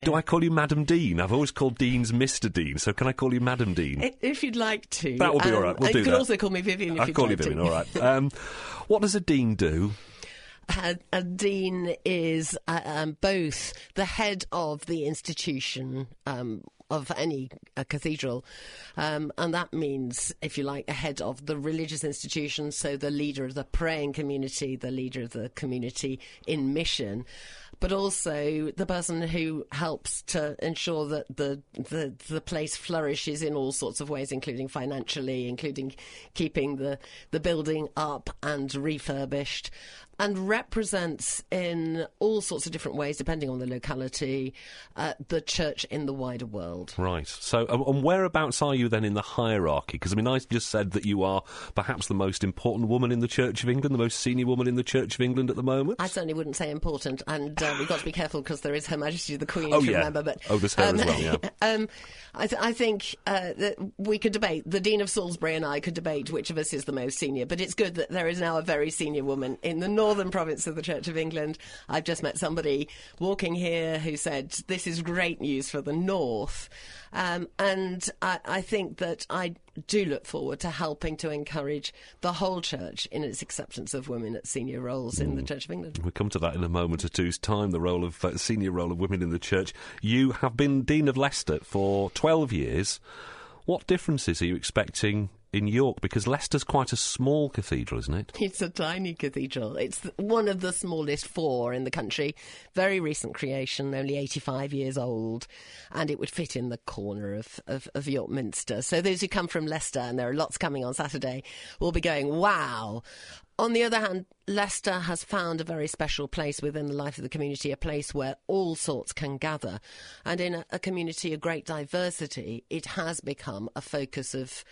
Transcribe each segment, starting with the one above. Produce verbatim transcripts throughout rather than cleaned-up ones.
Do I call you Madam Dean? I've always called Deans Mister Dean, so can I call you Madam Dean? If you'd like to. That will be um, all right. We'll do you that. You can also call me Vivian if I'll you'd call like you Vivian, to. all right. Um, what does a dean do? A, a dean is uh, um, both the head of the institution um, of any a cathedral, um, and that means, if you like, a head of the religious institution, so the leader of the praying community, the leader of the community in mission, but also the person who helps to ensure that the, the the place flourishes in all sorts of ways, including financially, including keeping the, the building up and refurbished, and represents in all sorts of different ways, depending on the locality, uh, the church in the wider world. Right. So, um, and whereabouts are you then in the hierarchy? Because, I mean, I just said that you are perhaps the most important woman in the Church of England, the most senior woman in the Church of England at the moment. I certainly wouldn't say important, and uh, we've got to be careful because there is Her Majesty the Queen, oh, if you yeah. remember. But, oh, there's her um, as well, yeah. um, I, th- I think uh, that we could debate, the Dean of Salisbury and I could debate which of us is the most senior, but it's good that there is now a very senior woman in the northern province of the Church of England. I've just met somebody walking here who said, this is great news for the north. Um, and I, I think that I do look forward to helping to encourage the whole church in its acceptance of women at senior roles in mm. the Church of England. We'll come to that in a moment or two's time, the role of uh, senior role of women in the church. You have been Dean of Leicester for twelve years. What differences are you expecting in York? Because Leicester's quite a small cathedral, isn't it? It's a tiny cathedral. It's one of the smallest four in the country. Very recent creation, only eighty-five years old, and it would fit in the corner of, of, of York Minster. So those who come from Leicester, and there are lots coming on Saturday, will be going, wow. On the other hand, Leicester has found a very special place within the life of the community, a place where all sorts can gather. And in a, a community of great diversity, it has become a focus of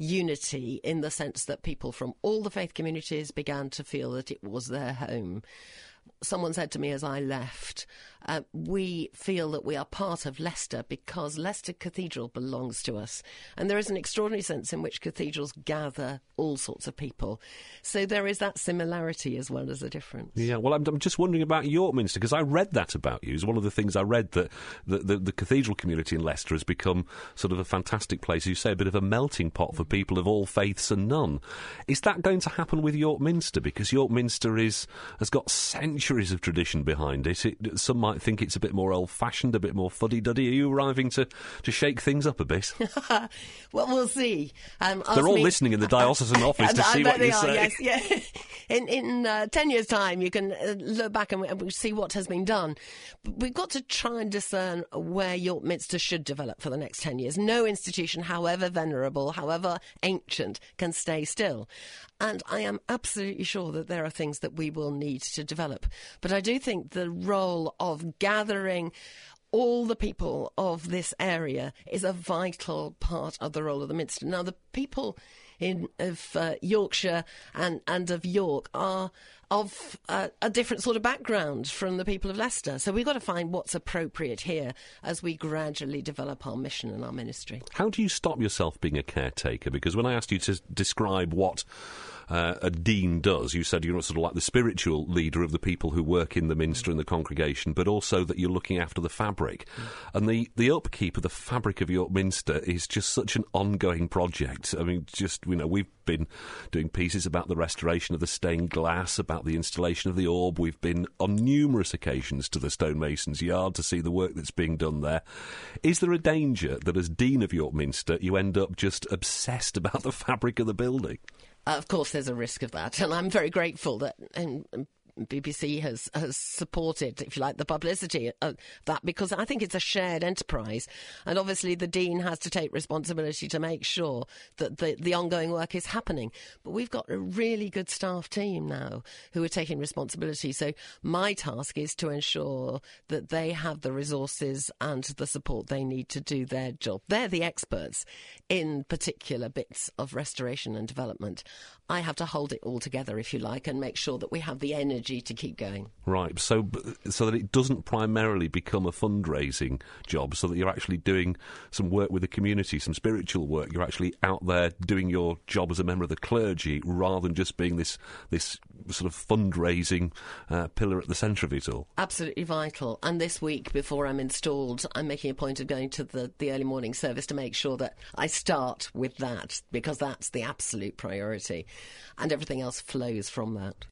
unity in the sense that people from all the faith communities began to feel that it was their home. Someone said to me as I left, uh, we feel that we are part of Leicester because Leicester Cathedral belongs to us. And there is an extraordinary sense in which cathedrals gather all sorts of people. So there is that similarity as well as a difference. Yeah, well, I'm, I'm just wondering about York Minster, because I read that about you. It's one of the things I read, that the, the, the cathedral community in Leicester has become sort of a fantastic place, as you say, a bit of a melting pot for people of all faiths and none. Is that going to happen with York Minster? Because York Minster is, has got centuries of tradition behind it. it. Some might think it's a bit more old-fashioned, a bit more fuddy-duddy. Are you arriving to, to shake things up a bit? Well, we'll see. Um, They're all me, listening in the diocesan office to see what you are, say. Yes, yeah. In, in uh, ten years' time, you can uh, look back and, and see what has been done. But we've got to try and discern where York Minster should develop for the next ten years. No institution, however venerable, however ancient, can stay still. And I am absolutely sure that there are things that we will need to develop. But I do think the role of gathering all the people of this area is a vital part of the role of the Minster. Now, the people in of uh, Yorkshire and, and of York are of uh, a different sort of background from the people of Leicester. So we've got to find what's appropriate here as we gradually develop our mission and our ministry. How do you stop yourself being a caretaker? Because when I asked you to describe what uh, a dean does, you said you're sort of like the spiritual leader of the people who work in the minster and the congregation, but also that you're looking after the fabric. Mm. And the, the upkeep of the fabric of York Minster is just such an ongoing project. I mean, just, you know, we've been doing pieces about the restoration of the stained glass, about the installation of the orb. We've been on numerous occasions to the stonemason's yard to see the work that's being done there. Is there a danger that as Dean of York Minster you end up just obsessed about the fabric of the building? Uh, of course there's a risk of that, and I'm very grateful that and, and B B C has, has supported, if you like, the publicity of that, because I think it's a shared enterprise. And obviously the Dean has to take responsibility to make sure that the, the ongoing work is happening. But we've got a really good staff team now who are taking responsibility. So my task is to ensure that they have the resources and the support they need to do their job. They're the experts in particular bits of restoration and development. I have to hold it all together, if you like, and make sure that we have the energy energy to keep going. Right, so so that it doesn't primarily become a fundraising job, so that you're actually doing some work with the community, some spiritual work. You're actually out there doing your job as a member of the clergy, rather than just being this this sort of fundraising uh, pillar at the centre of it all. Absolutely vital. And this week, before I'm installed, I'm making a point of going to the, the early morning service to make sure that I start with that, because that's the absolute priority, and everything else flows from that.